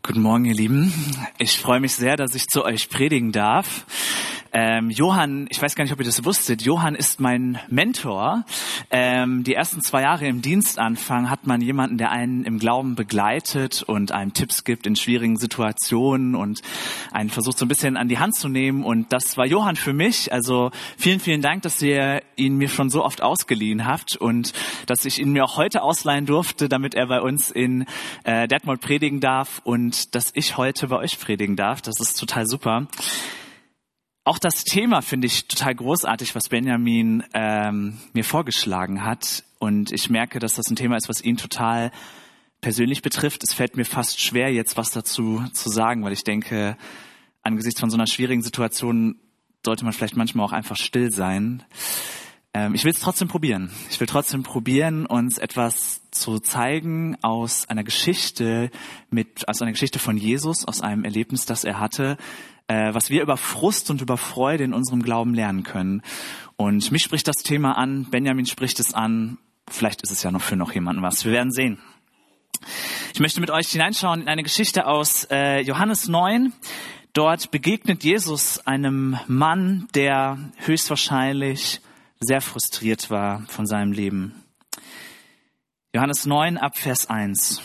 Guten Morgen, ihr Lieben. Ich freue mich sehr, dass ich zu euch predigen darf. Johann, ich weiß gar nicht, ob ihr das wusstet, Johann ist mein Mentor. Die ersten 2 Jahre im Dienstanfang hat man jemanden, der einen im Glauben begleitet und einem Tipps gibt in schwierigen Situationen und einen versucht so ein bisschen an die Hand zu nehmen. Und das war Johann für mich. Also vielen, vielen Dank, dass ihr ihn mir schon so oft ausgeliehen habt und dass ich ihn mir auch heute ausleihen durfte, damit er bei uns in Detmold predigen darf und dass ich heute bei euch predigen darf. Das ist total super. Auch das Thema finde ich total großartig, was Benjamin mir vorgeschlagen hat. Und ich merke, dass das ein Thema ist, was ihn total persönlich betrifft. Es fällt mir fast schwer, jetzt was dazu zu sagen, weil ich denke, angesichts von so einer schwierigen Situation sollte man vielleicht manchmal auch einfach still sein. Ich will es trotzdem probieren. Ich will trotzdem probieren, uns etwas zu zeigen aus einer Geschichte von Jesus, aus einem Erlebnis, das er hatte, was wir über Frust und über Freude in unserem Glauben lernen können. Und mich spricht das Thema an, Benjamin spricht es an, vielleicht ist es ja noch für noch jemanden was. Wir werden sehen. Ich möchte mit euch hineinschauen in eine Geschichte aus Johannes 9. Dort begegnet Jesus einem Mann, der höchstwahrscheinlich sehr frustriert war von seinem Leben. Johannes 9 ab Vers 1.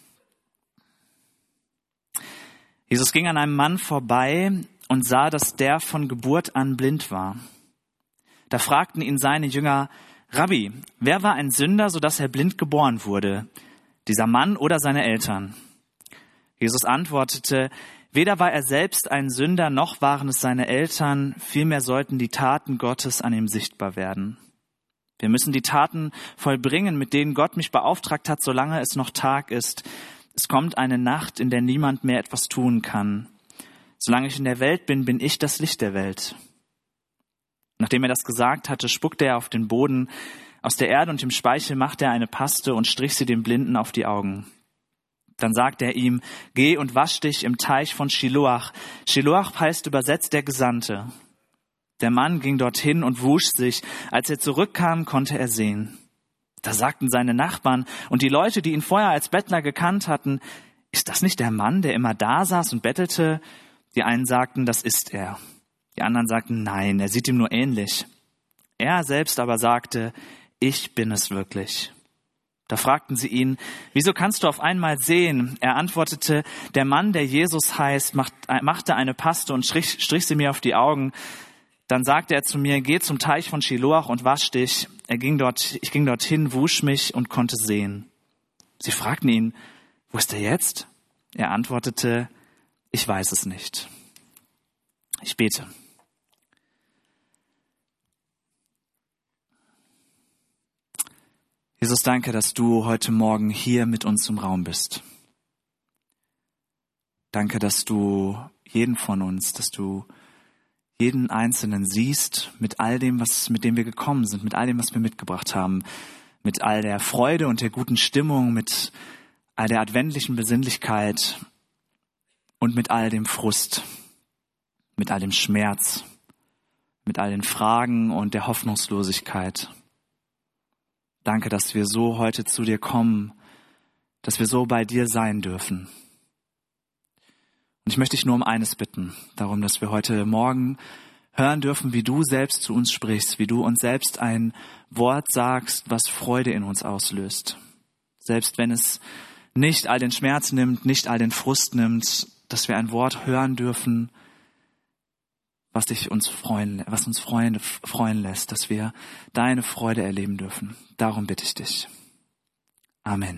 Jesus ging an einem Mann vorbei und sah, dass der von Geburt an blind war. Da fragten ihn seine Jünger: Rabbi, wer war ein Sünder, sodass er blind geboren wurde? Dieser Mann oder seine Eltern? Jesus antwortete: Weder war er selbst ein Sünder, noch waren es seine Eltern, vielmehr sollten die Taten Gottes an ihm sichtbar werden. Wir müssen die Taten vollbringen, mit denen Gott mich beauftragt hat, solange es noch Tag ist. Es kommt eine Nacht, in der niemand mehr etwas tun kann. Solange ich in der Welt bin, bin ich das Licht der Welt. Nachdem er das gesagt hatte, spuckte er auf den Boden. Aus der Erde und dem Speichel machte er eine Paste und strich sie dem Blinden auf die Augen. Dann sagte er ihm: Geh und wasch dich im Teich von Shiloach. Shiloach heißt übersetzt der Gesandte. Der Mann ging dorthin und wusch sich. Als er zurückkam, konnte er sehen. Da sagten seine Nachbarn und die Leute, die ihn vorher als Bettler gekannt hatten: Ist das nicht der Mann, der immer da saß und bettelte? Die einen sagten: Das ist er. Die anderen sagten: Nein, er sieht ihm nur ähnlich. Er selbst aber sagte: Ich bin es wirklich. Da fragten sie ihn: Wieso kannst du auf einmal sehen? Er antwortete: Der Mann, der Jesus heißt, machte eine Paste und strich sie mir auf die Augen. Dann sagte er zu mir: Geh zum Teich von Shiloach und wasch dich. Ich ging dorthin, wusch mich und konnte sehen. Sie fragten ihn: Wo ist er jetzt? Er antwortete: Ich weiß es nicht. Ich bete. Jesus, danke, dass du heute Morgen hier mit uns im Raum bist. Danke, dass du jeden von uns, dass du jeden Einzelnen siehst mit all dem, mit dem wir gekommen sind, mit all dem, was wir mitgebracht haben, mit all der Freude und der guten Stimmung, mit all der adventlichen Besinnlichkeit und mit all dem Frust, mit all dem Schmerz, mit all den Fragen und der Hoffnungslosigkeit. Danke, dass wir so heute zu dir kommen, dass wir so bei dir sein dürfen. Und ich möchte dich nur um eines bitten, darum, dass wir heute Morgen hören dürfen, wie du selbst zu uns sprichst, wie du uns selbst ein Wort sagst, was Freude in uns auslöst. Selbst wenn es nicht all den Schmerz nimmt, nicht all den Frust nimmt, dass wir ein Wort hören dürfen, was uns freuen lässt, dass wir deine Freude erleben dürfen. Darum bitte ich dich. Amen.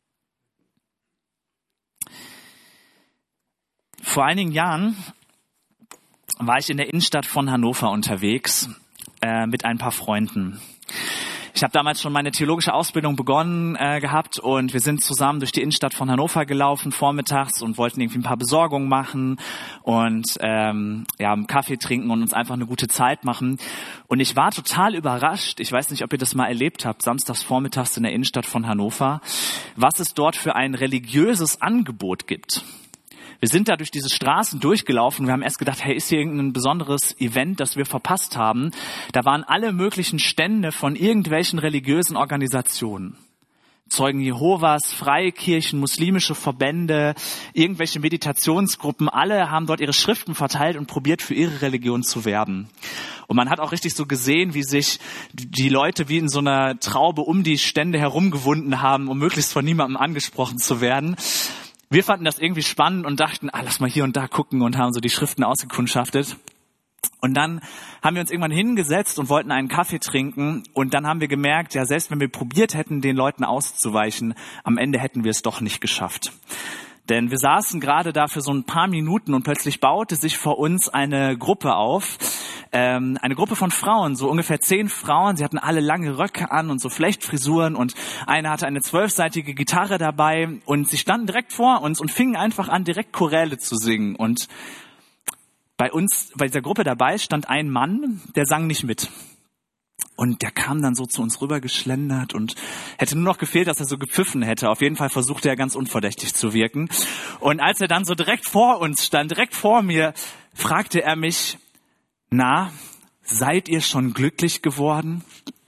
Vor einigen Jahren war ich in der Innenstadt von Hannover unterwegs mit ein paar Freunden. Ich habe damals schon meine theologische Ausbildung begonnen gehabt und wir sind zusammen durch die Innenstadt von Hannover gelaufen vormittags und wollten irgendwie ein paar Besorgungen machen und einen Kaffee trinken und uns einfach eine gute Zeit machen. Und ich war total überrascht, ich weiß nicht, ob ihr das mal erlebt habt, samstags vormittags in der Innenstadt von Hannover, was es dort für ein religiöses Angebot gibt. Wir sind da durch diese Straßen durchgelaufen. Wir haben erst gedacht, hey, ist hier irgendein besonderes Event, das wir verpasst haben? Da waren alle möglichen Stände von irgendwelchen religiösen Organisationen. Zeugen Jehovas, Freikirchen, muslimische Verbände, irgendwelche Meditationsgruppen, alle haben dort ihre Schriften verteilt und probiert, für ihre Religion zu werben. Und man hat auch richtig so gesehen, wie sich die Leute wie in so einer Traube um die Stände herumgewunden haben, um möglichst von niemandem angesprochen zu werden. Wir fanden das irgendwie spannend und dachten, lass mal hier und da gucken und haben so die Schriften ausgekundschaftet. Und dann haben wir uns irgendwann hingesetzt und wollten einen Kaffee trinken. Und dann haben wir gemerkt, ja, selbst wenn wir probiert hätten, den Leuten auszuweichen, am Ende hätten wir es doch nicht geschafft. Denn wir saßen gerade da für so ein paar Minuten und plötzlich baute sich vor uns eine Gruppe auf. Eine Gruppe von Frauen, so ungefähr 10 Frauen. Sie hatten alle lange Röcke an und so Flechtfrisuren und eine hatte eine 12-seitige Gitarre dabei. Und sie standen direkt vor uns und fingen einfach an, direkt Choräle zu singen. Und bei dieser Gruppe dabei stand ein Mann, der sang nicht mit. Und der kam dann so zu uns rüber geschlendert und hätte nur noch gefehlt, dass er so gepfiffen hätte. Auf jeden Fall versuchte er ganz unverdächtig zu wirken. Und als er dann so direkt vor uns stand, direkt vor mir, fragte er mich, na, seid ihr schon glücklich geworden?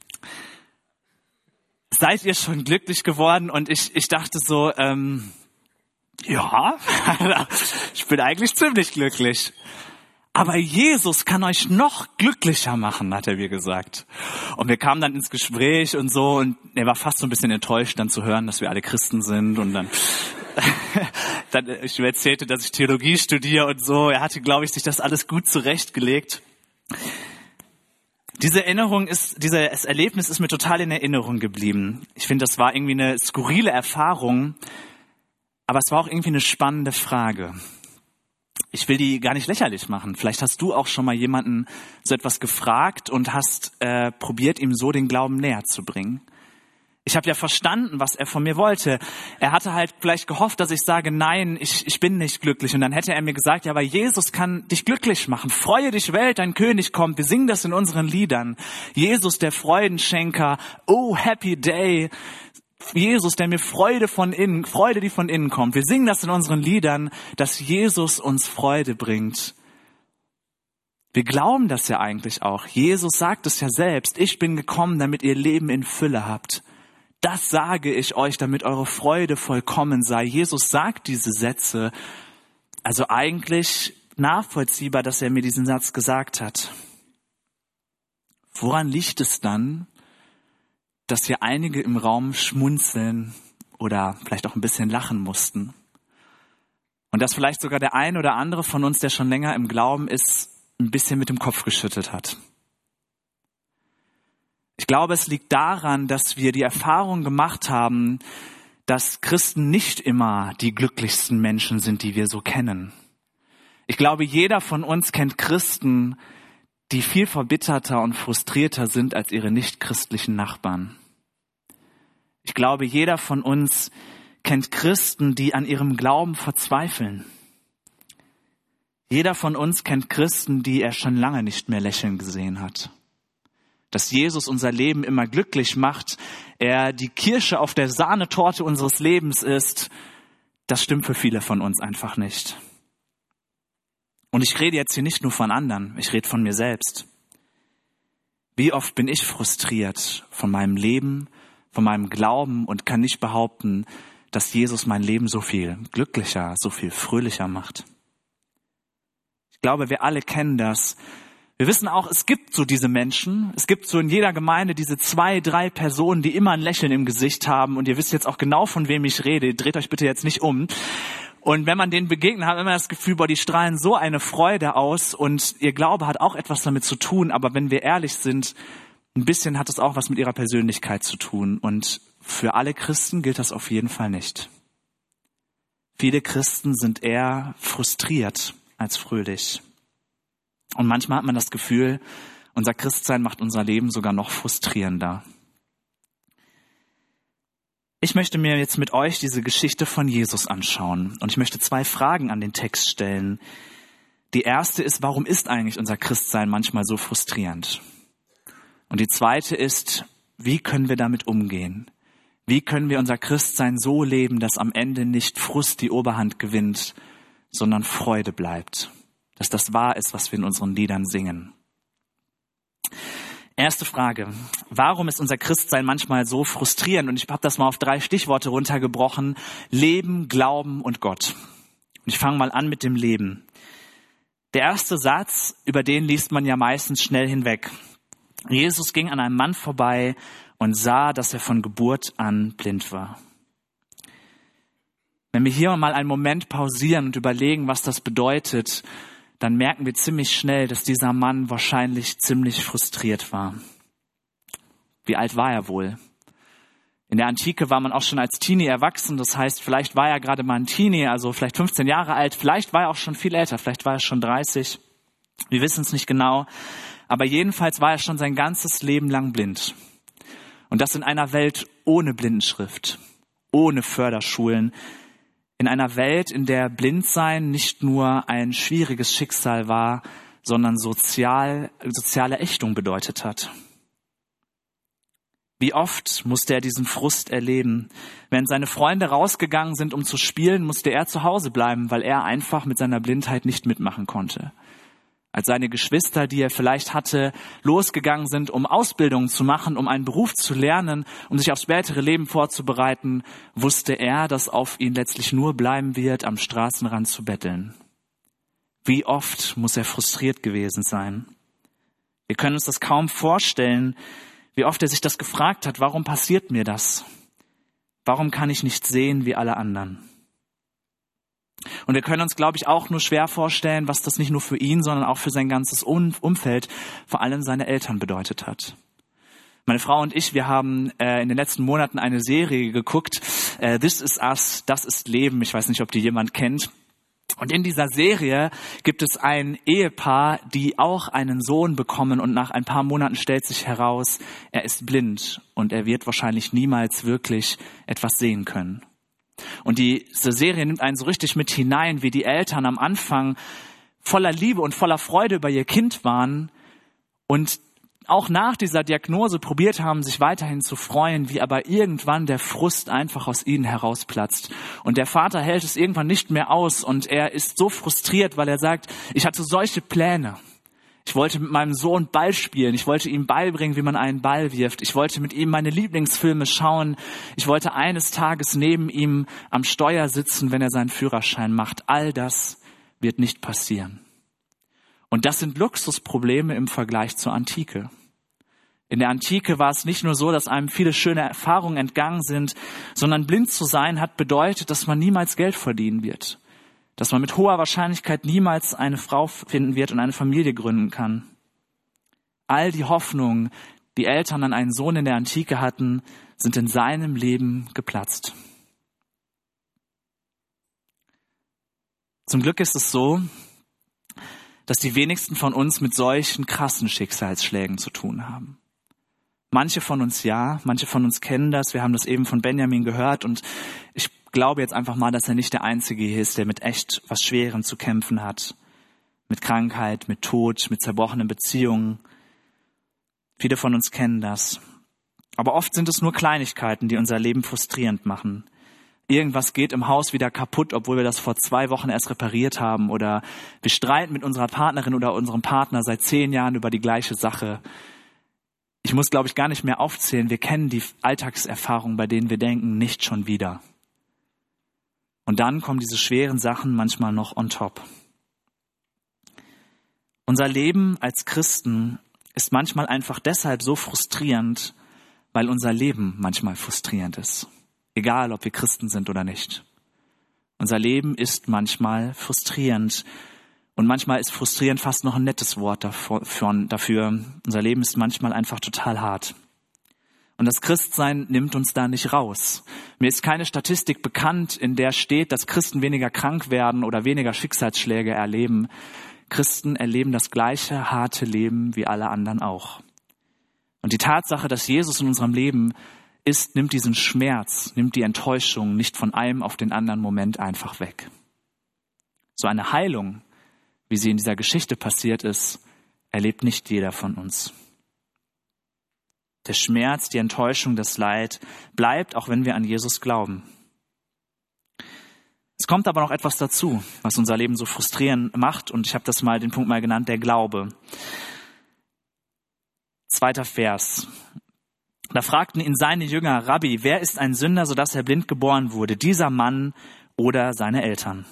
Seid ihr schon glücklich geworden? Und ich dachte so, ja, ich bin eigentlich ziemlich glücklich. Aber Jesus kann euch noch glücklicher machen, hat er mir gesagt. Und wir kamen dann ins Gespräch und so und er war fast so ein bisschen enttäuscht, dann zu hören, dass wir alle Christen sind und dann ich erzählte, dass ich Theologie studiere und so. Er hatte, glaube ich, sich das alles gut zurechtgelegt. Dieses Erlebnis ist mir total in Erinnerung geblieben. Ich finde, das war irgendwie eine skurrile Erfahrung, aber es war auch irgendwie eine spannende Frage. Ich will die gar nicht lächerlich machen. Vielleicht hast du auch schon mal jemanden so etwas gefragt und hast probiert, ihm so den Glauben näher zu bringen. Ich habe ja verstanden, was er von mir wollte. Er hatte halt vielleicht gehofft, dass ich sage, nein, ich bin nicht glücklich. Und dann hätte er mir gesagt, ja, aber Jesus kann dich glücklich machen. Freue dich, Welt, dein König kommt. Wir singen das in unseren Liedern. Jesus, der Freudenschenker. Oh, happy day. Jesus, der mir Freude, die von innen kommt. Wir singen das in unseren Liedern, dass Jesus uns Freude bringt. Wir glauben das ja eigentlich auch. Jesus sagt es ja selbst. Ich bin gekommen, damit ihr Leben in Fülle habt. Das sage ich euch, damit eure Freude vollkommen sei. Jesus sagt diese Sätze. Also eigentlich nachvollziehbar, dass er mir diesen Satz gesagt hat. Woran liegt es dann, dass hier einige im Raum schmunzeln oder vielleicht auch ein bisschen lachen mussten? Und dass vielleicht sogar der ein oder andere von uns, der schon länger im Glauben ist, ein bisschen mit dem Kopf geschüttelt hat. Ich glaube, es liegt daran, dass wir die Erfahrung gemacht haben, dass Christen nicht immer die glücklichsten Menschen sind, die wir so kennen. Ich glaube, jeder von uns kennt Christen, die viel verbitterter und frustrierter sind als ihre nichtchristlichen Nachbarn. Ich glaube, jeder von uns kennt Christen, die an ihrem Glauben verzweifeln. Jeder von uns kennt Christen, die er schon lange nicht mehr lächeln gesehen hat. Dass Jesus unser Leben immer glücklich macht, er die Kirsche auf der Sahnetorte unseres Lebens ist, das stimmt für viele von uns einfach nicht. Und ich rede jetzt hier nicht nur von anderen, ich rede von mir selbst. Wie oft bin ich frustriert von meinem Leben, von meinem Glauben und kann nicht behaupten, dass Jesus mein Leben so viel glücklicher, so viel fröhlicher macht. Ich glaube, wir alle kennen das. Wir wissen auch, es gibt so diese Menschen, es gibt so in jeder Gemeinde diese 2, 3 Personen, die immer ein Lächeln im Gesicht haben und ihr wisst jetzt auch genau, von wem ich rede, dreht euch bitte jetzt nicht um. Und wenn man denen begegnet, hat man immer das Gefühl, die strahlen so eine Freude aus und ihr Glaube hat auch etwas damit zu tun, aber wenn wir ehrlich sind, ein bisschen hat es auch was mit ihrer Persönlichkeit zu tun und für alle Christen gilt das auf jeden Fall nicht. Viele Christen sind eher frustriert als fröhlich. Und manchmal hat man das Gefühl, unser Christsein macht unser Leben sogar noch frustrierender. Ich möchte mir jetzt mit euch diese Geschichte von Jesus anschauen und ich möchte 2 Fragen an den Text stellen. Die erste ist, warum ist eigentlich unser Christsein manchmal so frustrierend? Und die zweite ist, wie können wir damit umgehen? Wie können wir unser Christsein so leben, dass am Ende nicht Frust die Oberhand gewinnt, sondern Freude bleibt? Dass das wahr ist, was wir in unseren Liedern singen. Erste Frage. Warum ist unser Christsein manchmal so frustrierend? Und ich habe das mal auf 3 Stichworte runtergebrochen. Leben, Glauben und Gott. Und ich fange mal an mit dem Leben. Der erste Satz, über den liest man ja meistens schnell hinweg. Jesus ging an einem Mann vorbei und sah, dass er von Geburt an blind war. Wenn wir hier mal einen Moment pausieren und überlegen, was das bedeutet, dann merken wir ziemlich schnell, dass dieser Mann wahrscheinlich ziemlich frustriert war. Wie alt war er wohl? In der Antike war man auch schon als Teenie erwachsen, das heißt, vielleicht war er gerade mal ein Teenie, also vielleicht 15 Jahre alt, vielleicht war er auch schon viel älter, vielleicht war er schon 30. Wir wissen es nicht genau, aber jedenfalls war er schon sein ganzes Leben lang blind. Und das in einer Welt ohne Blindenschrift, ohne Förderschulen, in einer Welt, in der Blindsein nicht nur ein schwieriges Schicksal war, sondern soziale Ächtung bedeutet hat. Wie oft musste er diesen Frust erleben? Wenn seine Freunde rausgegangen sind, um zu spielen, musste er zu Hause bleiben, weil er einfach mit seiner Blindheit nicht mitmachen konnte. Als seine Geschwister, die er vielleicht hatte, losgegangen sind, um Ausbildungen zu machen, um einen Beruf zu lernen, um sich aufs spätere Leben vorzubereiten, wusste er, dass auf ihn letztlich nur bleiben wird, am Straßenrand zu betteln. Wie oft muss er frustriert gewesen sein? Wir können uns das kaum vorstellen, wie oft er sich das gefragt hat, warum passiert mir das? Warum kann ich nicht sehen wie alle anderen? Und wir können uns, glaube ich, auch nur schwer vorstellen, was das nicht nur für ihn, sondern auch für sein ganzes Umfeld, vor allem seine Eltern, bedeutet hat. Meine Frau und ich, wir haben in den letzten Monaten eine Serie geguckt, This is Us, das ist Leben. Ich weiß nicht, ob die jemand kennt. Und in dieser Serie gibt es ein Ehepaar, die auch einen Sohn bekommen und nach ein paar Monaten stellt sich heraus, er ist blind und er wird wahrscheinlich niemals wirklich etwas sehen können. Und diese Serie nimmt einen so richtig mit hinein, wie die Eltern am Anfang voller Liebe und voller Freude über ihr Kind waren und auch nach dieser Diagnose probiert haben, sich weiterhin zu freuen, wie aber irgendwann der Frust einfach aus ihnen herausplatzt. Und der Vater hält es irgendwann nicht mehr aus und er ist so frustriert, weil er sagt, ich hatte solche Pläne. Ich wollte mit meinem Sohn Ball spielen. Ich wollte ihm beibringen, wie man einen Ball wirft. Ich wollte mit ihm meine Lieblingsfilme schauen. Ich wollte eines Tages neben ihm am Steuer sitzen, wenn er seinen Führerschein macht. All das wird nicht passieren. Und das sind Luxusprobleme im Vergleich zur Antike. In der Antike war es nicht nur so, dass einem viele schöne Erfahrungen entgangen sind, sondern blind zu sein hat bedeutet, dass man niemals Geld verdienen wird. Dass man mit hoher Wahrscheinlichkeit niemals eine Frau finden wird und eine Familie gründen kann. All die Hoffnungen, die Eltern an einen Sohn in der Antike hatten, sind in seinem Leben geplatzt. Zum Glück ist es so, dass die wenigsten von uns mit solchen krassen Schicksalsschlägen zu tun haben. Manche von uns ja, manche von uns kennen das. Wir haben das eben von Benjamin gehört und ich glaube jetzt einfach mal, dass er nicht der Einzige hier ist, der mit echt was Schwerem zu kämpfen hat. Mit Krankheit, mit Tod, mit zerbrochenen Beziehungen. Viele von uns kennen das. Aber oft sind es nur Kleinigkeiten, die unser Leben frustrierend machen. Irgendwas geht im Haus wieder kaputt, obwohl wir das vor 2 Wochen erst repariert haben. Oder wir streiten mit unserer Partnerin oder unserem Partner seit 10 Jahren über die gleiche Sache. Ich muss, glaube ich, gar nicht mehr aufzählen. Wir kennen die Alltagserfahrungen, bei denen wir denken, nicht schon wieder. Und dann kommen diese schweren Sachen manchmal noch on top. Unser Leben als Christen ist manchmal einfach deshalb so frustrierend, weil unser Leben manchmal frustrierend ist. Egal, ob wir Christen sind oder nicht. Unser Leben ist manchmal frustrierend. Und manchmal ist frustrierend fast noch ein nettes Wort dafür. Unser Leben ist manchmal einfach total hart. Und das Christsein nimmt uns da nicht raus. Mir ist keine Statistik bekannt, in der steht, dass Christen weniger krank werden oder weniger Schicksalsschläge erleben. Christen erleben das gleiche harte Leben wie alle anderen auch. Und die Tatsache, dass Jesus in unserem Leben ist, nimmt diesen Schmerz, nimmt die Enttäuschung nicht von einem auf den anderen Moment einfach weg. So eine Heilung, wie sie in dieser Geschichte passiert ist, erlebt nicht jeder von uns. Der Schmerz, die Enttäuschung, das Leid bleibt, auch wenn wir an Jesus glauben. Es kommt aber noch etwas dazu, was unser Leben so frustrierend macht, und ich habe den Punkt mal genannt, der Glaube. 2. Vers. Da fragten ihn seine Jünger: Rabbi, wer ist ein Sünder, sodass er blind geboren wurde, dieser Mann oder seine Eltern?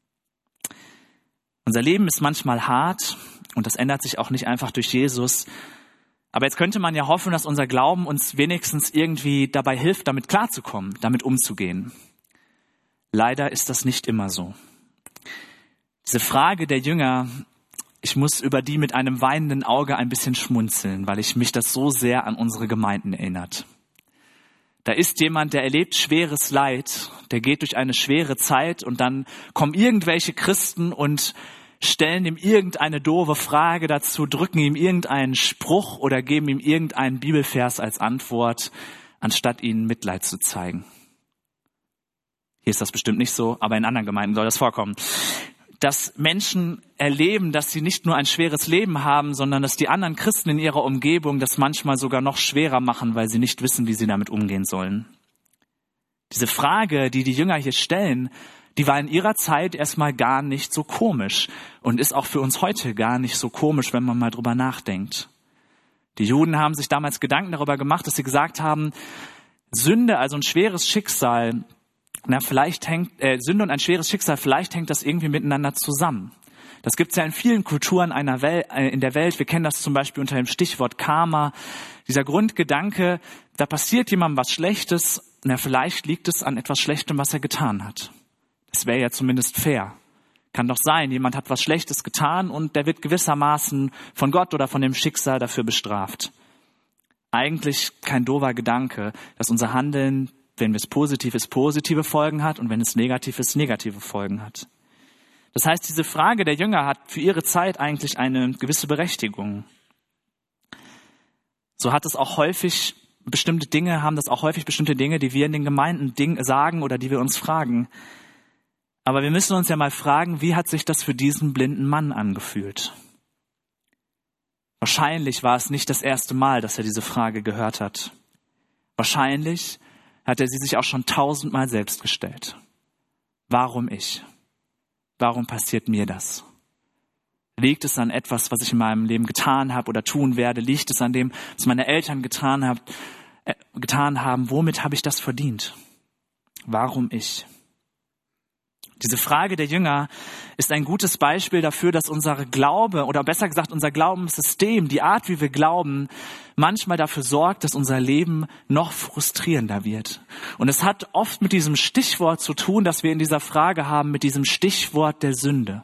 Unser Leben ist manchmal hart und das ändert sich auch nicht einfach durch Jesus. Aber jetzt könnte man ja hoffen, dass unser Glauben uns wenigstens irgendwie dabei hilft, damit klarzukommen, damit umzugehen. Leider ist das nicht immer so. Diese Frage der Jünger, ich muss über die mit einem weinenden Auge ein bisschen schmunzeln, weil ich mich das so sehr an unsere Gemeinden erinnert. Da ist jemand, der erlebt schweres Leid, der geht durch eine schwere Zeit und dann kommen irgendwelche Christen und stellen ihm irgendeine doofe Frage dazu, drücken ihm irgendeinen Spruch oder geben ihm irgendeinen Bibelvers als Antwort, anstatt ihnen Mitleid zu zeigen. Hier ist das bestimmt nicht so, aber in anderen Gemeinden soll das vorkommen. Dass Menschen erleben, dass sie nicht nur ein schweres Leben haben, sondern dass die anderen Christen in ihrer Umgebung das manchmal sogar noch schwerer machen, weil sie nicht wissen, wie sie damit umgehen sollen. Diese Frage, die die Jünger hier stellen, die war in ihrer Zeit erstmal gar nicht so komisch und ist auch für uns heute gar nicht so komisch, wenn man mal drüber nachdenkt. Die Juden haben sich damals Gedanken darüber gemacht, dass sie gesagt haben, Sünde, also ein schweres Schicksal, Sünde und ein schweres Schicksal, vielleicht hängt das irgendwie miteinander zusammen. Das gibt's ja in vielen Kulturen in der Welt. Wir kennen das zum Beispiel unter dem Stichwort Karma. Dieser Grundgedanke, da passiert jemandem was Schlechtes, vielleicht liegt es an etwas Schlechtem, was er getan hat. Das wäre ja zumindest fair. Kann doch sein, jemand hat was Schlechtes getan und der wird gewissermaßen von Gott oder von dem Schicksal dafür bestraft. Eigentlich kein doofer Gedanke, dass unser Handeln, wenn es positiv ist, positive Folgen hat und wenn es negativ ist, negative Folgen hat. Das heißt, diese Frage der Jünger hat für ihre Zeit eigentlich eine gewisse Berechtigung. So hat es auch häufig bestimmte Dinge, die wir in den Gemeinden sagen oder die wir uns fragen. Aber wir müssen uns ja mal fragen, wie hat sich das für diesen blinden Mann angefühlt? Wahrscheinlich war es nicht das erste Mal, dass er diese Frage gehört hat. Wahrscheinlich hat er sie sich auch schon 1000-mal selbst gestellt. Warum ich? Warum passiert mir das? Liegt es an etwas, was ich in meinem Leben getan habe oder tun werde? Liegt es an dem, was meine Eltern getan haben? Womit habe ich das verdient? Warum ich? Diese Frage der Jünger ist ein gutes Beispiel dafür, dass unser Glaube oder besser gesagt unser Glaubenssystem, die Art, wie wir glauben, manchmal dafür sorgt, dass unser Leben noch frustrierender wird. Und es hat oft mit diesem Stichwort zu tun, das wir in dieser Frage haben, mit diesem Stichwort der Sünde.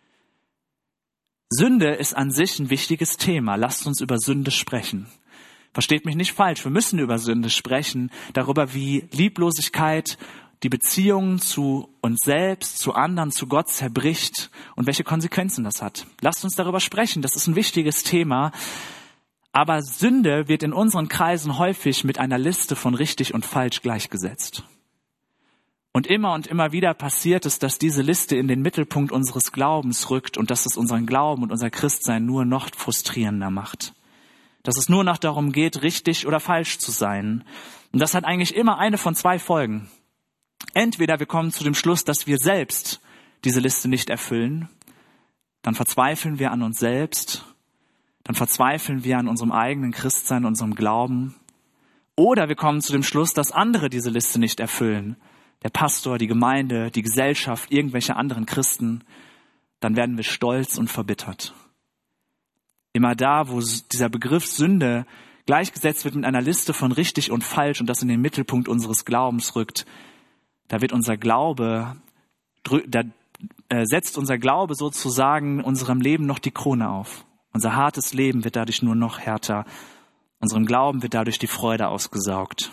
Sünde ist an sich ein wichtiges Thema. Lasst uns über Sünde sprechen. Versteht mich nicht falsch, wir müssen über Sünde sprechen, darüber, wie Lieblosigkeit die Beziehungen zu uns selbst, zu anderen, zu Gott zerbricht und welche Konsequenzen das hat. Lasst uns darüber sprechen, das ist ein wichtiges Thema. Aber Sünde wird in unseren Kreisen häufig mit einer Liste von richtig und falsch gleichgesetzt. Und immer wieder passiert es, dass diese Liste in den Mittelpunkt unseres Glaubens rückt und dass es unseren Glauben und unser Christsein nur noch frustrierender macht. Dass es nur noch darum geht, richtig oder falsch zu sein. Und das hat eigentlich immer eine von zwei Folgen. Entweder wir kommen zu dem Schluss, dass wir selbst diese Liste nicht erfüllen, dann verzweifeln wir an uns selbst, dann verzweifeln wir an unserem eigenen Christsein, unserem Glauben. Oder wir kommen zu dem Schluss, dass andere diese Liste nicht erfüllen, der Pastor, die Gemeinde, die Gesellschaft, irgendwelche anderen Christen, dann werden wir stolz und verbittert. Immer da, wo dieser Begriff Sünde gleichgesetzt wird mit einer Liste von richtig und falsch und das in den Mittelpunkt unseres Glaubens rückt, da wird setzt unser Glaube sozusagen unserem Leben noch die Krone auf. Unser hartes Leben wird dadurch nur noch härter. Unserem Glauben wird dadurch die Freude ausgesaugt.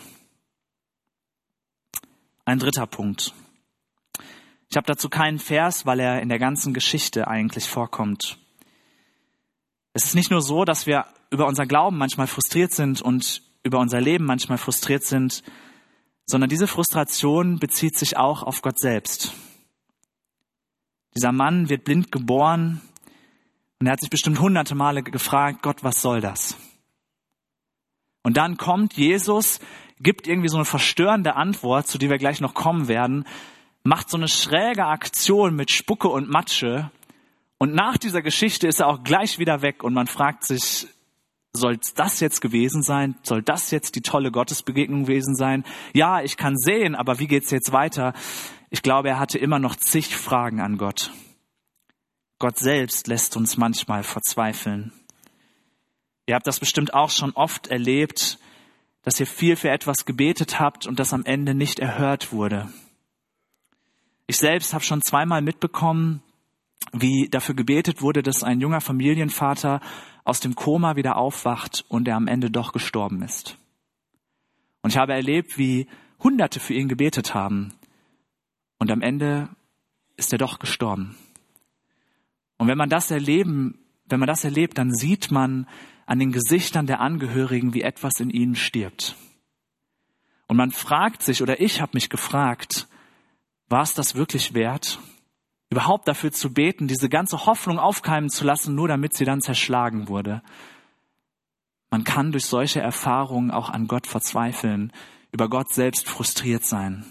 Ein dritter Punkt. Ich habe dazu keinen Vers, weil er in der ganzen Geschichte eigentlich vorkommt. Es ist nicht nur so, dass wir über unser Glauben manchmal frustriert sind und über unser Leben manchmal frustriert sind, sondern diese Frustration bezieht sich auch auf Gott selbst. Dieser Mann wird blind geboren und er hat sich bestimmt hunderte Male gefragt, Gott, was soll das? Und dann kommt Jesus, gibt irgendwie so eine verstörende Antwort, zu der wir gleich noch kommen werden, macht so eine schräge Aktion mit Spucke und Matsche und nach dieser Geschichte ist er auch gleich wieder weg und man fragt sich, soll das jetzt gewesen sein? Soll das jetzt die tolle Gottesbegegnung gewesen sein? Ja, ich kann sehen, aber wie geht's jetzt weiter? Ich glaube, er hatte immer noch zig Fragen an Gott. Gott selbst lässt uns manchmal verzweifeln. Ihr habt das bestimmt auch schon oft erlebt, dass ihr viel für etwas gebetet habt und das am Ende nicht erhört wurde. Ich selbst habe schon zweimal mitbekommen, wie dafür gebetet wurde, dass ein junger Familienvater aus dem Koma wieder aufwacht und er am Ende doch gestorben ist. Und ich habe erlebt, wie Hunderte für ihn gebetet haben und am Ende ist er doch gestorben. Und wenn man das erlebt, dann sieht man an den Gesichtern der Angehörigen, wie etwas in ihnen stirbt. Und man fragt sich, oder ich habe mich gefragt, war es das wirklich wert, überhaupt dafür zu beten, diese ganze Hoffnung aufkeimen zu lassen, nur damit sie dann zerschlagen wurde? Man kann durch solche Erfahrungen auch an Gott verzweifeln, über Gott selbst frustriert sein.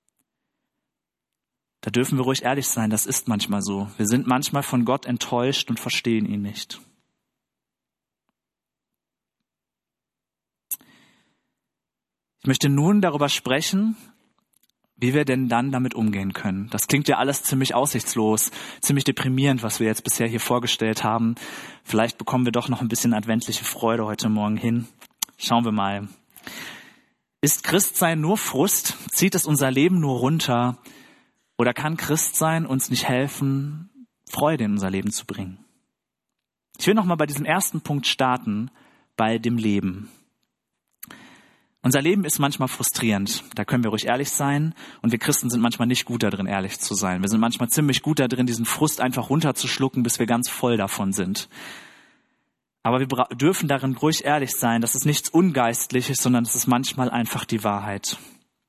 Da dürfen wir ruhig ehrlich sein, das ist manchmal so. Wir sind manchmal von Gott enttäuscht und verstehen ihn nicht. Ich möchte nun darüber sprechen, wie wir denn dann damit umgehen können. Das klingt ja alles ziemlich aussichtslos, ziemlich deprimierend, was wir jetzt bisher hier vorgestellt haben. Vielleicht bekommen wir doch noch ein bisschen adventliche Freude heute Morgen hin. Schauen wir mal. Ist Christsein nur Frust? Zieht es unser Leben nur runter? Oder kann Christsein uns nicht helfen, Freude in unser Leben zu bringen? Ich will noch mal bei diesem ersten Punkt starten, bei dem Leben. Unser Leben ist manchmal frustrierend, da können wir ruhig ehrlich sein. Und wir Christen sind manchmal nicht gut darin, ehrlich zu sein. Wir sind manchmal ziemlich gut darin, diesen Frust einfach runterzuschlucken, bis wir ganz voll davon sind. Aber wir dürfen darin ruhig ehrlich sein, das ist nichts Ungeistliches, sondern es ist manchmal einfach die Wahrheit.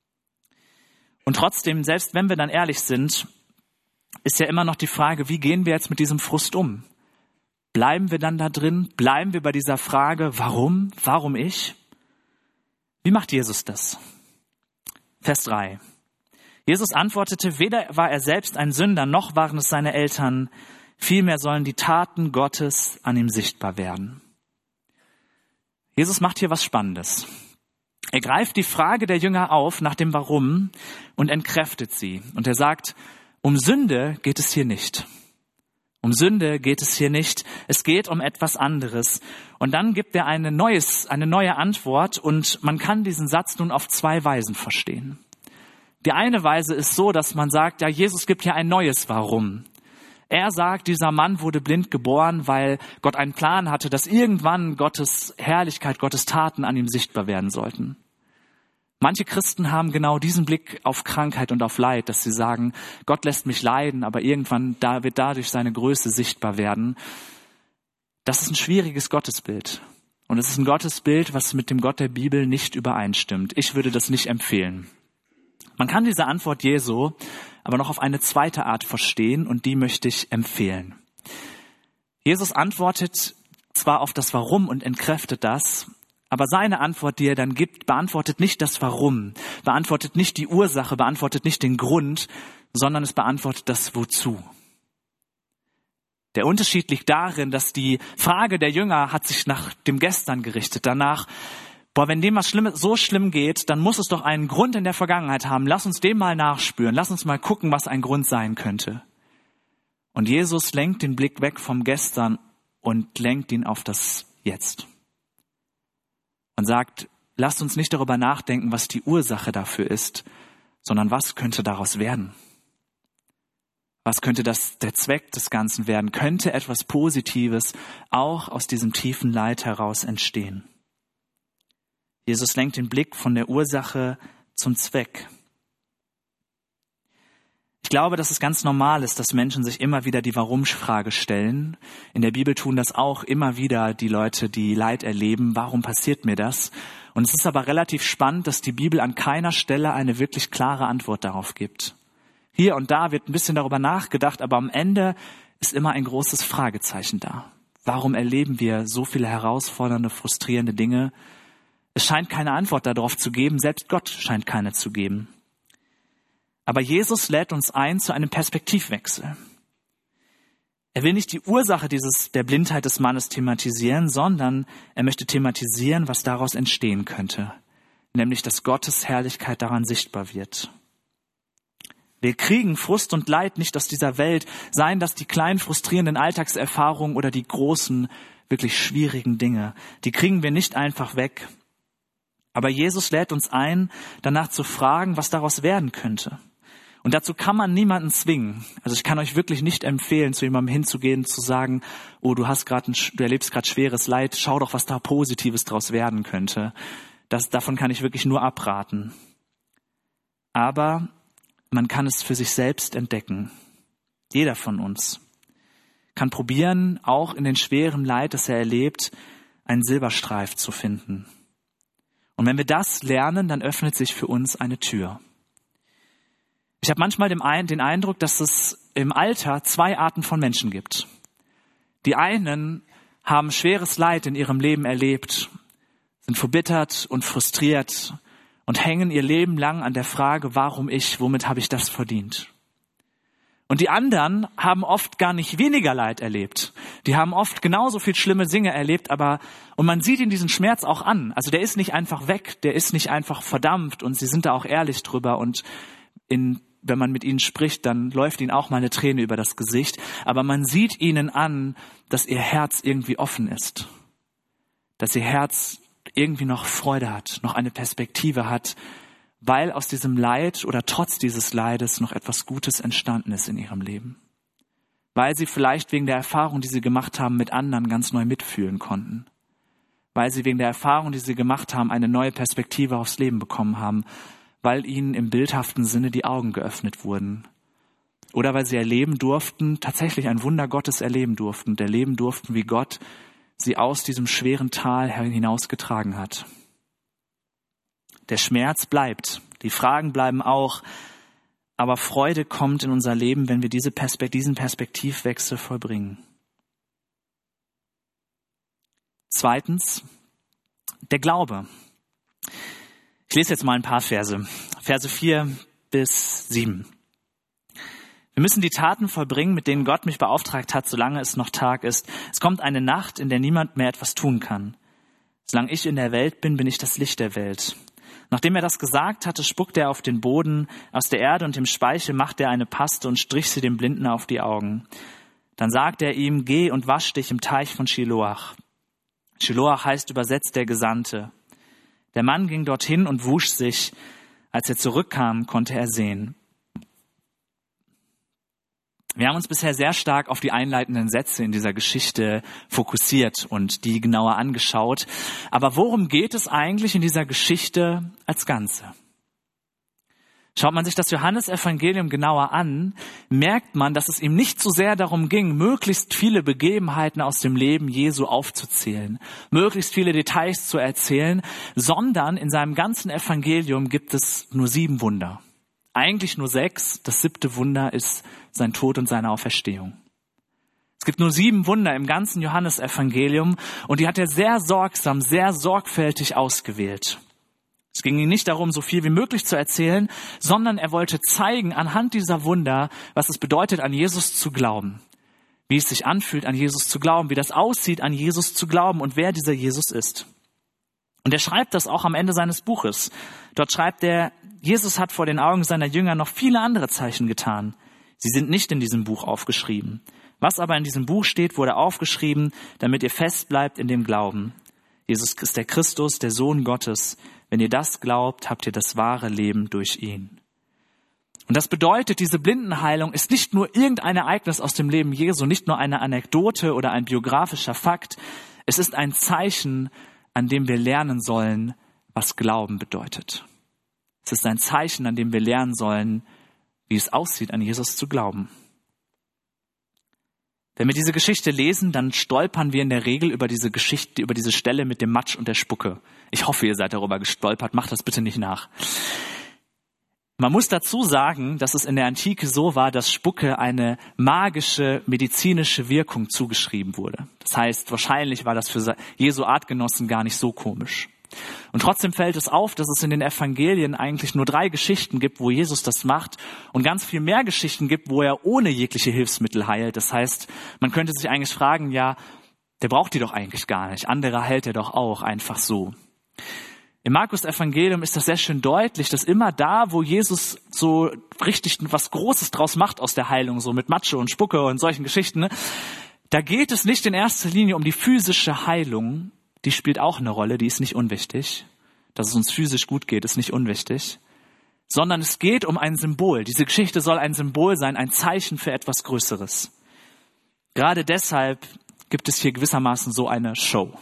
Und trotzdem, selbst wenn wir dann ehrlich sind, ist ja immer noch die Frage, wie gehen wir jetzt mit diesem Frust um? Bleiben wir dann da drin? Bleiben wir bei dieser Frage, warum? Warum ich? Wie macht Jesus das? Vers 3. Jesus antwortete, weder war er selbst ein Sünder, noch waren es seine Eltern. Vielmehr sollen die Taten Gottes an ihm sichtbar werden. Jesus macht hier was Spannendes. Er greift die Frage der Jünger auf nach dem Warum und entkräftet sie. Und er sagt, um Sünde geht es hier nicht. Um Sünde geht es hier nicht. Es geht um etwas anderes. Und dann gibt er eine neue Antwort und man kann diesen Satz nun auf zwei Weisen verstehen. Die eine Weise ist so, dass man sagt, ja, Jesus gibt hier ein neues Warum. Er sagt, dieser Mann wurde blind geboren, weil Gott einen Plan hatte, dass irgendwann Gottes Herrlichkeit, Gottes Taten an ihm sichtbar werden sollten. Manche Christen haben genau diesen Blick auf Krankheit und auf Leid, dass sie sagen, Gott lässt mich leiden, aber irgendwann wird dadurch seine Größe sichtbar werden. Das ist ein schwieriges Gottesbild. Und es ist ein Gottesbild, was mit dem Gott der Bibel nicht übereinstimmt. Ich würde das nicht empfehlen. Man kann diese Antwort Jesu aber noch auf eine zweite Art verstehen und die möchte ich empfehlen. Jesus antwortet zwar auf das Warum und entkräftet das, aber seine Antwort, die er dann gibt, beantwortet nicht das Warum, beantwortet nicht die Ursache, beantwortet nicht den Grund, sondern es beantwortet das Wozu. Der Unterschied liegt darin, dass die Frage der Jünger hat sich nach dem Gestern gerichtet. Danach, wenn dem was so schlimm geht, dann muss es doch einen Grund in der Vergangenheit haben. Lass uns dem mal nachspüren, lass uns mal gucken, was ein Grund sein könnte. Und Jesus lenkt den Blick weg vom Gestern und lenkt ihn auf das Jetzt. Und sagt, lasst uns nicht darüber nachdenken, was die Ursache dafür ist, sondern was könnte daraus werden? Was könnte der Zweck des Ganzen werden? Könnte etwas Positives auch aus diesem tiefen Leid heraus entstehen? Jesus lenkt den Blick von der Ursache zum Zweck. Ich glaube, dass es ganz normal ist, dass Menschen sich immer wieder die Warum-Frage stellen. In der Bibel tun das auch immer wieder die Leute, die Leid erleben. Warum passiert mir das? Und es ist aber relativ spannend, dass die Bibel an keiner Stelle eine wirklich klare Antwort darauf gibt. Hier und da wird ein bisschen darüber nachgedacht, aber am Ende ist immer ein großes Fragezeichen da. Warum erleben wir so viele herausfordernde, frustrierende Dinge? Es scheint keine Antwort darauf zu geben, selbst Gott scheint keine zu geben. Aber Jesus lädt uns ein zu einem Perspektivwechsel. Er will nicht die Ursache der Blindheit des Mannes thematisieren, sondern er möchte thematisieren, was daraus entstehen könnte. Nämlich, dass Gottes Herrlichkeit daran sichtbar wird. Wir kriegen Frust und Leid nicht aus dieser Welt, seien das die kleinen frustrierenden Alltagserfahrungen oder die großen, wirklich schwierigen Dinge. Die kriegen wir nicht einfach weg. Aber Jesus lädt uns ein, danach zu fragen, was daraus werden könnte. Und dazu kann man niemanden zwingen. Also ich kann euch wirklich nicht empfehlen, zu jemandem hinzugehen, zu sagen, oh, du erlebst gerade schweres Leid, schau doch, was da Positives draus werden könnte. Davon kann ich wirklich nur abraten. Aber man kann es für sich selbst entdecken. Jeder von uns kann probieren, auch in den schweren Leid, das er erlebt, einen Silberstreif zu finden. Und wenn wir das lernen, dann öffnet sich für uns eine Tür. Ich habe manchmal den Eindruck, dass es im Alter 2 Arten von Menschen gibt. Die einen haben schweres Leid in ihrem Leben erlebt, sind verbittert und frustriert und hängen ihr Leben lang an der Frage, warum ich, womit habe ich das verdient? Und die anderen haben oft gar nicht weniger Leid erlebt. Die haben oft genauso viel schlimme Dinge erlebt, und man sieht ihnen diesen Schmerz auch an. Also der ist nicht einfach weg, der ist nicht einfach verdampft und sie sind da auch ehrlich drüber und wenn man mit ihnen spricht, dann läuft ihnen auch mal eine Träne über das Gesicht. Aber man sieht ihnen an, dass ihr Herz irgendwie offen ist. Dass ihr Herz irgendwie noch Freude hat, noch eine Perspektive hat, weil aus diesem Leid oder trotz dieses Leides noch etwas Gutes entstanden ist in ihrem Leben. Weil sie vielleicht wegen der Erfahrung, die sie gemacht haben, mit anderen ganz neu mitfühlen konnten. Weil sie wegen der Erfahrung, die sie gemacht haben, eine neue Perspektive aufs Leben bekommen haben. Weil ihnen im bildhaften Sinne die Augen geöffnet wurden. Oder weil sie erleben durften, tatsächlich ein Wunder Gottes erleben durften, wie Gott sie aus diesem schweren Tal hinausgetragen hat. Der Schmerz bleibt, die Fragen bleiben auch, aber Freude kommt in unser Leben, wenn wir diesen Perspektivwechsel vollbringen. Zweitens, der Glaube. Ich lese jetzt mal ein paar Verse 4-7. Wir müssen die Taten vollbringen, mit denen Gott mich beauftragt hat, solange es noch Tag ist. Es kommt eine Nacht, in der niemand mehr etwas tun kann. Solange ich in der Welt bin, bin ich das Licht der Welt. Nachdem er das gesagt hatte, spuckte er auf den Boden, aus der Erde und dem Speichel machte er eine Paste und strich sie dem Blinden auf die Augen. Dann sagte er ihm, geh und wasch dich im Teich von Shiloach. Shiloach heißt übersetzt der Gesandte. Der Mann ging dorthin und wusch sich. Als er zurückkam, konnte er sehen. Wir haben uns bisher sehr stark auf die einleitenden Sätze in dieser Geschichte fokussiert und die genauer angeschaut. Aber worum geht es eigentlich in dieser Geschichte als Ganze? Schaut man sich das Johannesevangelium genauer an, merkt man, dass es ihm nicht so sehr darum ging, möglichst viele Begebenheiten aus dem Leben Jesu aufzuzählen, möglichst viele Details zu erzählen, sondern in seinem ganzen Evangelium gibt es nur 7 Wunder. Eigentlich nur 6. Das 7. Wunder ist sein Tod und seine Auferstehung. Es gibt nur 7 Wunder im ganzen Johannesevangelium und die hat er sehr sorgsam, sehr sorgfältig ausgewählt. Es ging ihm nicht darum, so viel wie möglich zu erzählen, sondern er wollte zeigen anhand dieser Wunder, was es bedeutet, an Jesus zu glauben. Wie es sich anfühlt, an Jesus zu glauben, wie das aussieht, an Jesus zu glauben und wer dieser Jesus ist. Und er schreibt das auch am Ende seines Buches. Dort schreibt er, Jesus hat vor den Augen seiner Jünger noch viele andere Zeichen getan. Sie sind nicht in diesem Buch aufgeschrieben. Was aber in diesem Buch steht, wurde aufgeschrieben, damit ihr fest bleibt in dem Glauben. Jesus ist der Christus, der Sohn Gottes. Wenn ihr das glaubt, habt ihr das wahre Leben durch ihn. Und das bedeutet, diese Blindenheilung ist nicht nur irgendein Ereignis aus dem Leben Jesu, nicht nur eine Anekdote oder ein biografischer Fakt. Es ist ein Zeichen, an dem wir lernen sollen, was Glauben bedeutet. Es ist ein Zeichen, an dem wir lernen sollen, wie es aussieht, an Jesus zu glauben. Wenn wir diese Geschichte lesen, dann stolpern wir in der Regel über diese Geschichte, über diese Stelle mit dem Matsch und der Spucke. Ich hoffe, ihr seid darüber gestolpert. Macht das bitte nicht nach. Man muss dazu sagen, dass es in der Antike so war, dass Spucke eine magische, medizinische Wirkung zugeschrieben wurde. Das heißt, wahrscheinlich war das für Jesu Artgenossen gar nicht so komisch. Und trotzdem fällt es auf, dass es in den Evangelien eigentlich nur 3 Geschichten gibt, wo Jesus das macht und ganz viel mehr Geschichten gibt, wo er ohne jegliche Hilfsmittel heilt. Das heißt, man könnte sich eigentlich fragen, ja, der braucht die doch eigentlich gar nicht. Andere heilt er doch auch einfach so. Im Markus-Evangelium ist das sehr schön deutlich, dass immer da, wo Jesus so richtig was Großes draus macht aus der Heilung, so mit Matsche und Spucke und solchen Geschichten, da geht es nicht in erster Linie um die physische Heilung, die spielt auch eine Rolle, die ist nicht unwichtig. Dass es uns physisch gut geht, ist nicht unwichtig. Sondern es geht um ein Symbol. Diese Geschichte soll ein Symbol sein, ein Zeichen für etwas Größeres. Gerade deshalb gibt es hier gewissermaßen so eine Show.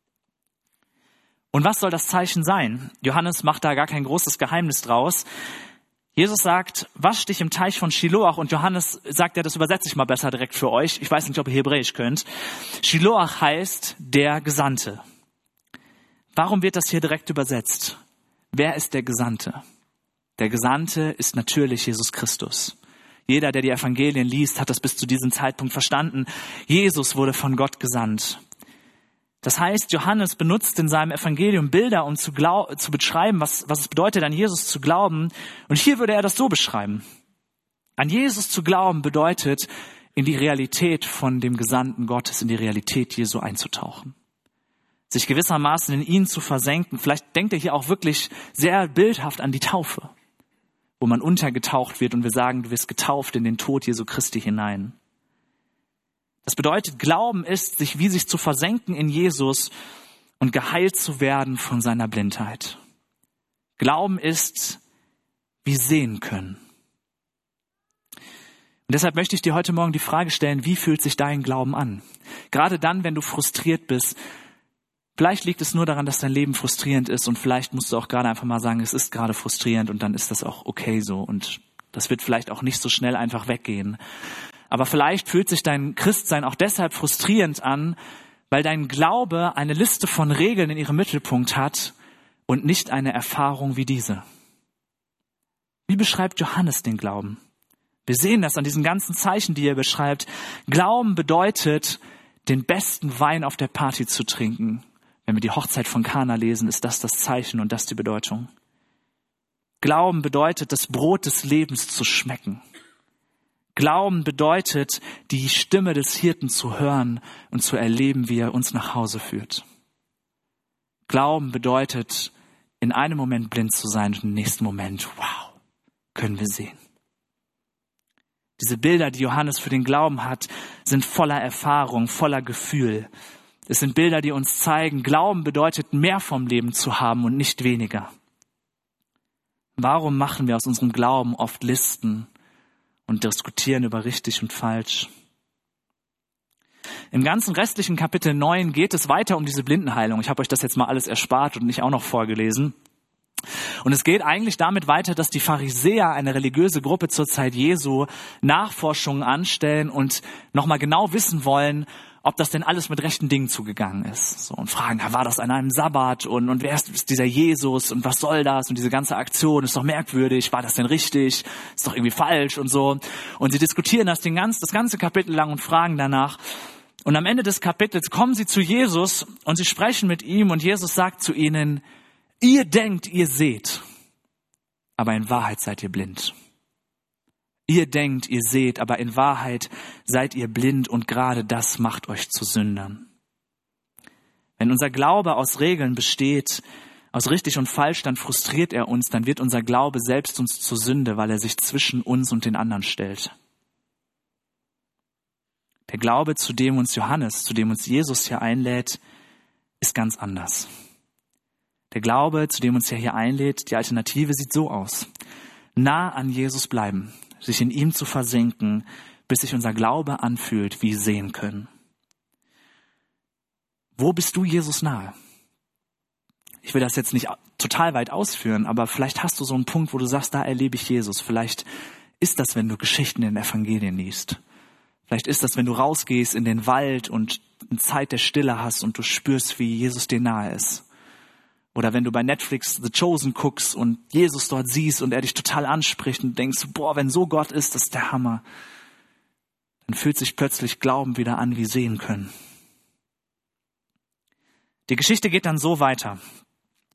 Und was soll das Zeichen sein? Johannes macht da gar kein großes Geheimnis draus. Jesus sagt, wasch dich im Teich von Shiloach. Und Johannes sagt, ja, das übersetze ich mal besser direkt für euch. Ich weiß nicht, ob ihr Hebräisch könnt. Shiloach heißt der Gesandte. Warum wird das hier direkt übersetzt? Wer ist der Gesandte? Der Gesandte ist natürlich Jesus Christus. Jeder, der die Evangelien liest, hat das bis zu diesem Zeitpunkt verstanden. Jesus wurde von Gott gesandt. Das heißt, Johannes benutzt in seinem Evangelium Bilder, um zu beschreiben, was es bedeutet, an Jesus zu glauben. Und hier würde er das so beschreiben. An Jesus zu glauben bedeutet, in die Realität von dem Gesandten Gottes, in die Realität Jesu einzutauchen. Sich gewissermaßen in ihn zu versenken. Vielleicht denkt er hier auch wirklich sehr bildhaft an die Taufe, wo man untergetaucht wird und wir sagen, du wirst getauft in den Tod Jesu Christi hinein. Das bedeutet, Glauben ist, sich zu versenken in Jesus und geheilt zu werden von seiner Blindheit. Glauben ist, wie sehen können. Und deshalb möchte ich dir heute Morgen die Frage stellen, wie fühlt sich dein Glauben an? Gerade dann, wenn du frustriert bist. Vielleicht liegt es nur daran, dass dein Leben frustrierend ist und vielleicht musst du auch gerade einfach mal sagen, es ist gerade frustrierend und dann ist das auch okay so und das wird vielleicht auch nicht so schnell einfach weggehen. Aber vielleicht fühlt sich dein Christsein auch deshalb frustrierend an, weil dein Glaube eine Liste von Regeln in ihrem Mittelpunkt hat und nicht eine Erfahrung wie diese. Wie beschreibt Johannes den Glauben? Wir sehen das an diesen ganzen Zeichen, die er beschreibt. Glauben bedeutet, den besten Wein auf der Party zu trinken. Wenn wir die Hochzeit von Kana lesen, ist das Zeichen und das die Bedeutung. Glauben bedeutet, das Brot des Lebens zu schmecken. Glauben bedeutet, die Stimme des Hirten zu hören und zu erleben, wie er uns nach Hause führt. Glauben bedeutet, in einem Moment blind zu sein und im nächsten Moment, wow, können wir sehen. Diese Bilder, die Johannes für den Glauben hat, sind voller Erfahrung, voller Gefühl. Es sind Bilder, die uns zeigen, Glauben bedeutet, mehr vom Leben zu haben und nicht weniger. Warum machen wir aus unserem Glauben oft Listen und diskutieren über richtig und falsch? Im ganzen restlichen Kapitel 9 geht es weiter um diese Blindenheilung. Ich habe euch das jetzt mal alles erspart und nicht auch noch vorgelesen. Und es geht eigentlich damit weiter, dass die Pharisäer, eine religiöse Gruppe zur Zeit Jesu, Nachforschungen anstellen und nochmal genau wissen wollen, ob das denn alles mit rechten Dingen zugegangen ist. So, und fragen, war das an einem Sabbat und wer ist dieser Jesus und was soll das? Und diese ganze Aktion ist doch merkwürdig, war das denn richtig? Ist doch irgendwie falsch und so. Und sie diskutieren das ganze Kapitel lang und fragen danach. Und am Ende des Kapitels kommen sie zu Jesus und sie sprechen mit ihm und Jesus sagt zu ihnen, ihr denkt, ihr seht, aber in Wahrheit seid ihr blind. Ihr denkt, ihr seht, aber in Wahrheit seid ihr blind und gerade das macht euch zu Sündern. Wenn unser Glaube aus Regeln besteht, aus richtig und falsch, dann frustriert er uns, dann wird unser Glaube selbst uns zur Sünde, weil er sich zwischen uns und den anderen stellt. Der Glaube, zu dem uns Jesus hier einlädt, ist ganz anders. Der Glaube, zu dem uns hier einlädt, die Alternative sieht so aus. Nah an Jesus bleiben, sich in ihm zu versenken, bis sich unser Glaube anfühlt, wie sehen können. Wo bist du Jesus nahe? Ich will das jetzt nicht total weit ausführen, aber vielleicht hast du so einen Punkt, wo du sagst, da erlebe ich Jesus. Vielleicht ist das, wenn du Geschichten in den Evangelien liest. Vielleicht ist das, wenn du rausgehst in den Wald und eine Zeit der Stille hast und du spürst, wie Jesus dir nahe ist. Oder wenn du bei Netflix The Chosen guckst und Jesus dort siehst und er dich total anspricht und denkst, boah, wenn so Gott ist, das ist der Hammer. Dann fühlt sich plötzlich Glauben wieder an, wie sehen können. Die Geschichte geht dann so weiter.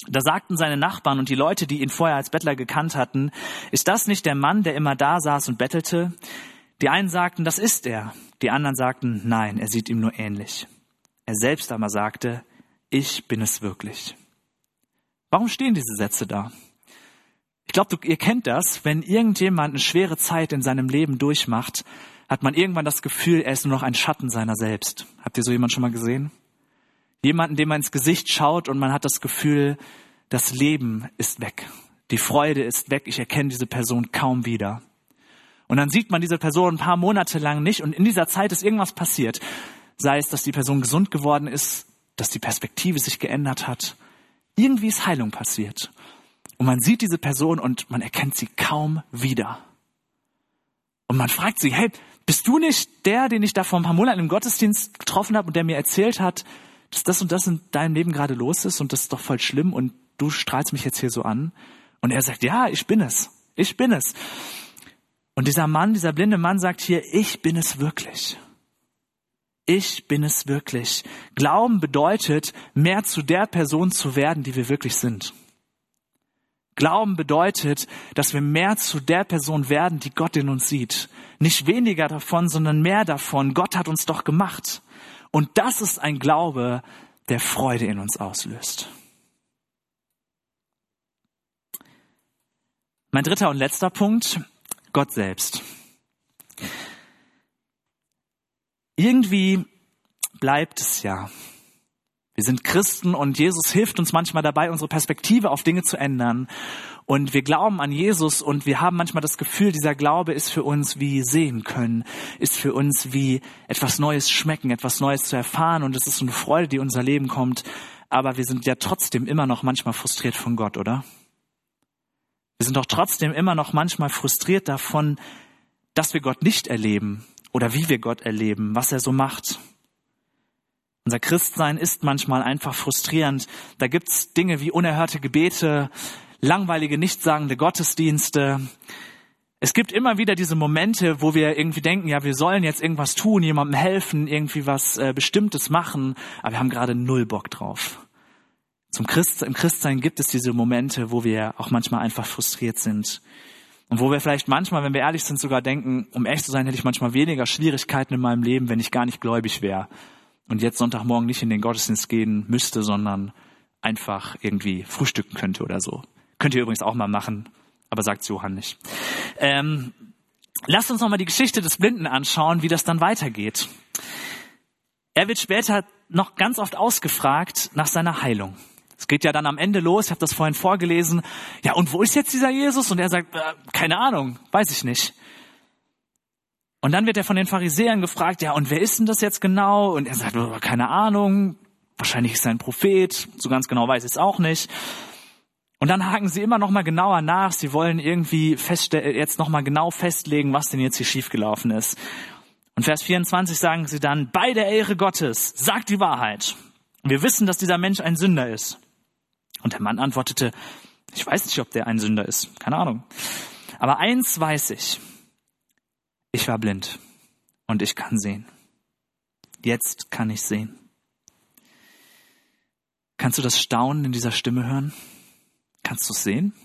Da sagten seine Nachbarn und die Leute, die ihn vorher als Bettler gekannt hatten, ist das nicht der Mann, der immer da saß und bettelte? Die einen sagten, das ist er. Die anderen sagten, nein, er sieht ihm nur ähnlich. Er selbst aber sagte, ich bin es wirklich. Warum stehen diese Sätze da? Ich glaube, ihr kennt das, wenn irgendjemand eine schwere Zeit in seinem Leben durchmacht, hat man irgendwann das Gefühl, er ist nur noch ein Schatten seiner selbst. Habt ihr so jemanden schon mal gesehen? Jemanden, dem man ins Gesicht schaut und man hat das Gefühl, das Leben ist weg. Die Freude ist weg. Ich erkenne diese Person kaum wieder. Und dann sieht man diese Person ein paar Monate lang nicht und in dieser Zeit ist irgendwas passiert. Sei es, dass die Person gesund geworden ist, dass die Perspektive sich geändert hat. Irgendwie ist Heilung passiert. Und man sieht diese Person und man erkennt sie kaum wieder. Und man fragt sie, hey, bist du nicht der, den ich da vor ein paar Monaten im Gottesdienst getroffen habe und der mir erzählt hat, dass das und das in deinem Leben gerade los ist und das ist doch voll schlimm und du strahlst mich jetzt hier so an? Und er sagt, ja, ich bin es. Ich bin es. Und dieser Mann, dieser blinde Mann sagt hier, ich bin es wirklich. Ich bin es wirklich. Glauben bedeutet, mehr zu der Person zu werden, die wir wirklich sind. Glauben bedeutet, dass wir mehr zu der Person werden, die Gott in uns sieht. Nicht weniger davon, sondern mehr davon. Gott hat uns doch gemacht. Und das ist ein Glaube, der Freude in uns auslöst. Mein dritter und letzter Punkt, Gott selbst. Irgendwie bleibt es ja. Wir sind Christen und Jesus hilft uns manchmal dabei, unsere Perspektive auf Dinge zu ändern. Und wir glauben an Jesus und wir haben manchmal das Gefühl, dieser Glaube ist für uns wie sehen können, ist für uns wie etwas Neues schmecken, etwas Neues zu erfahren und es ist so eine Freude, die in unser Leben kommt. Aber wir sind ja trotzdem immer noch manchmal frustriert von Gott, oder? Wir sind doch trotzdem immer noch manchmal frustriert davon, dass wir Gott nicht erleben oder wie wir Gott erleben, was er so macht. Unser Christsein ist manchmal einfach frustrierend. Da gibt's Dinge wie unerhörte Gebete, langweilige, nichtssagende Gottesdienste. Es gibt immer wieder diese Momente, wo wir irgendwie denken, ja, wir sollen jetzt irgendwas tun, jemandem helfen, irgendwie was Bestimmtes machen, aber wir haben gerade null Bock drauf. Im Christsein gibt es diese Momente, wo wir auch manchmal einfach frustriert sind. Und wo wir vielleicht manchmal, wenn wir ehrlich sind, sogar denken, um ehrlich zu sein, hätte ich manchmal weniger Schwierigkeiten in meinem Leben, wenn ich gar nicht gläubig wäre. Und jetzt Sonntagmorgen nicht in den Gottesdienst gehen müsste, sondern einfach irgendwie frühstücken könnte oder so. Könnt ihr übrigens auch mal machen, aber sagt Johann nicht. Lasst uns nochmal die Geschichte des Blinden anschauen, wie das dann weitergeht. Er wird später noch ganz oft ausgefragt nach seiner Heilung. Es geht ja dann am Ende los, ich habe das vorhin vorgelesen. Ja, und wo ist jetzt dieser Jesus? Und er sagt, keine Ahnung, weiß ich nicht. Und dann wird er von den Pharisäern gefragt, ja, und wer ist denn das jetzt genau? Und er sagt, keine Ahnung, wahrscheinlich ist er ein Prophet, so ganz genau weiß ich es auch nicht. Und dann haken sie immer noch mal genauer nach, sie wollen irgendwie jetzt noch mal genau festlegen, was denn jetzt hier schiefgelaufen ist. Und Vers 24 sagen sie dann, bei der Ehre Gottes, sagt die Wahrheit. Wir wissen, dass dieser Mensch ein Sünder ist. Und der Mann antwortete, ich weiß nicht, ob der ein Sünder ist, keine Ahnung. Aber eins weiß ich. Ich war blind und ich kann sehen. Jetzt kann ich sehen. Kannst du das Staunen in dieser Stimme hören? Kannst du es sehen?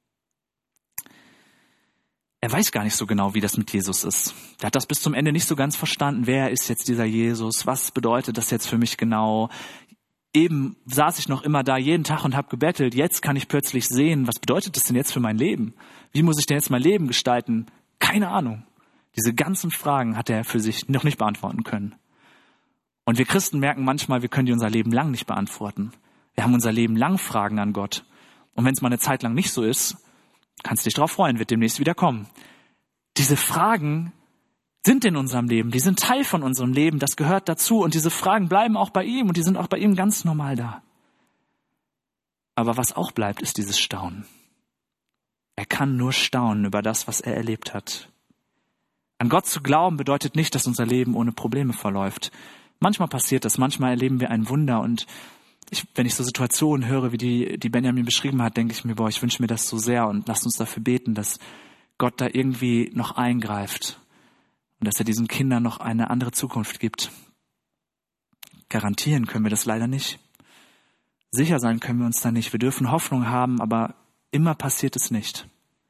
Er weiß gar nicht so genau, wie das mit Jesus ist. Er hat das bis zum Ende nicht so ganz verstanden. Wer ist jetzt dieser Jesus? Was bedeutet das jetzt für mich genau? Eben saß ich noch immer da jeden Tag und habe gebettelt. Jetzt kann ich plötzlich sehen, was bedeutet das denn jetzt für mein Leben? Wie muss ich denn jetzt mein Leben gestalten? Keine Ahnung. Diese ganzen Fragen hat er für sich noch nicht beantworten können. Und wir Christen merken manchmal, wir können die unser Leben lang nicht beantworten. Wir haben unser Leben lang Fragen an Gott. Und wenn es mal eine Zeit lang nicht so ist, kannst du dich darauf freuen, wird demnächst wieder kommen. Diese Fragen sind in unserem Leben, die sind Teil von unserem Leben, das gehört dazu. Und diese Fragen bleiben auch bei ihm und die sind auch bei ihm ganz normal da. Aber was auch bleibt, ist dieses Staunen. Er kann nur staunen über das, was er erlebt hat. An Gott zu glauben bedeutet nicht, dass unser Leben ohne Probleme verläuft. Manchmal passiert das, manchmal erleben wir ein Wunder und wenn ich so Situationen höre, wie die Benjamin beschrieben hat, denke ich mir, ich wünsche mir das so sehr und lasst uns dafür beten, dass Gott da irgendwie noch eingreift und dass er diesen Kindern noch eine andere Zukunft gibt. Garantieren können wir das leider nicht. Sicher sein können wir uns da nicht. Wir dürfen Hoffnung haben, aber immer passiert es nicht.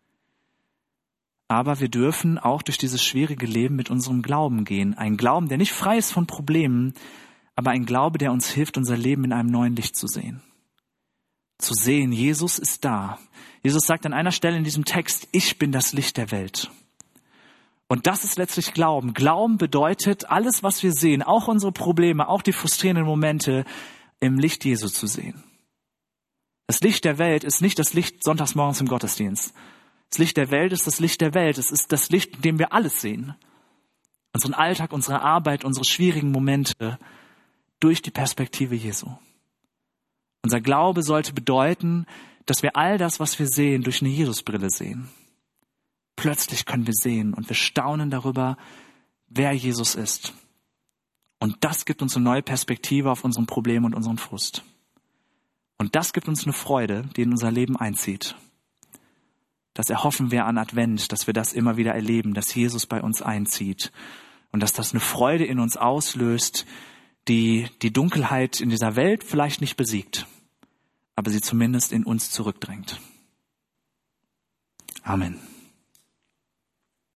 Aber wir dürfen auch durch dieses schwierige Leben mit unserem Glauben gehen. Ein Glauben, der nicht frei ist von Problemen, aber ein Glaube, der uns hilft, unser Leben in einem neuen Licht zu sehen. Zu sehen, Jesus ist da. Jesus sagt an einer Stelle in diesem Text, ich bin das Licht der Welt. Und das ist letztlich Glauben. Glauben bedeutet, alles, was wir sehen, auch unsere Probleme, auch die frustrierenden Momente, im Licht Jesu zu sehen. Das Licht der Welt ist nicht das Licht sonntags morgens im Gottesdienst. Das Licht der Welt ist das Licht der Welt. Es ist das Licht, in dem wir alles sehen. Unseren Alltag, unsere Arbeit, unsere schwierigen Momente durch die Perspektive Jesu. Unser Glaube sollte bedeuten, dass wir all das, was wir sehen, durch eine Jesusbrille sehen. Plötzlich können wir sehen und wir staunen darüber, wer Jesus ist. Und das gibt uns eine neue Perspektive auf unseren Problem und unseren Frust. Und das gibt uns eine Freude, die in unser Leben einzieht. Das erhoffen wir an Advent, dass wir das immer wieder erleben, dass Jesus bei uns einzieht. Und dass das eine Freude in uns auslöst, die die Dunkelheit in dieser Welt vielleicht nicht besiegt, aber sie zumindest in uns zurückdrängt. Amen.